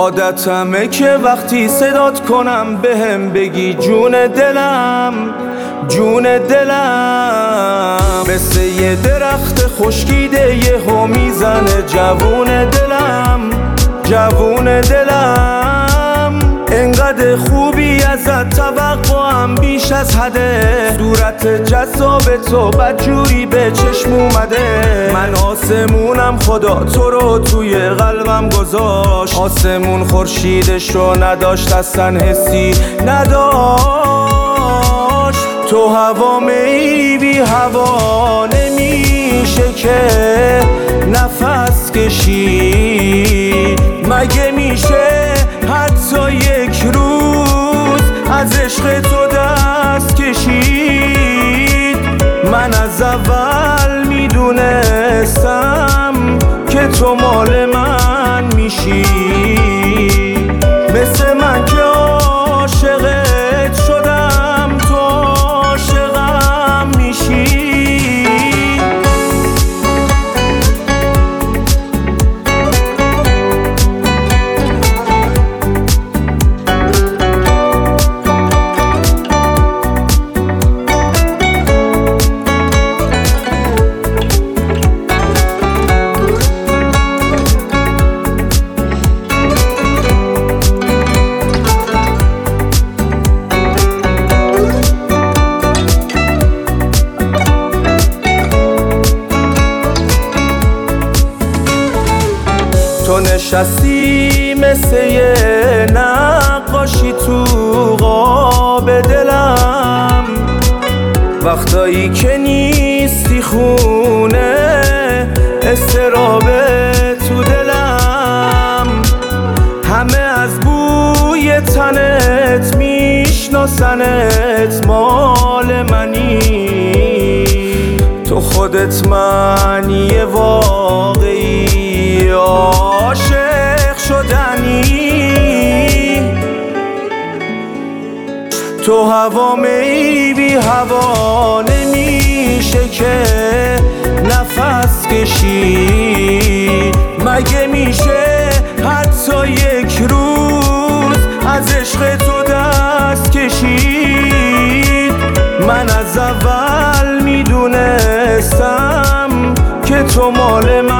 عادتمه که وقتی صدات کنم بهم بگی جون دلم، جون دلم. مثل یه درخت خشکیده یهو میزنه جوون دلم، جوون دلم. انقدر خوبی ازت توقعم بیش از حده، صورت جذاب تو بدجوری به چشم اومده. من آسمونم خدا تو رو توی قلبم گذاشت، آسمون خورشیدشو نداشت اصلا حسی نداشت. تو هوا می بی هوا نمیشه که نفس کشید. مگه میشه حتی یک روز از عشق تو دست کشید؟ من از اول میدونستم که تو مال من میشی، مثل من که عاشقت شدم تو عاشقم میشی. تو نشستی مثل یه نقاشی تو قاب دلم، وقتایی که نیستی خونه استرابه تو دلم. همه از بوی تنت میشناسنت مال منی، تو خودت معنی واقعی عاشق شدنی. تو هوا می بی هوا نمیشه که نفس کشید. مگه میشه حتی یک روز از عشق تو دست کشید؟ من از اول میدونستم که تو مال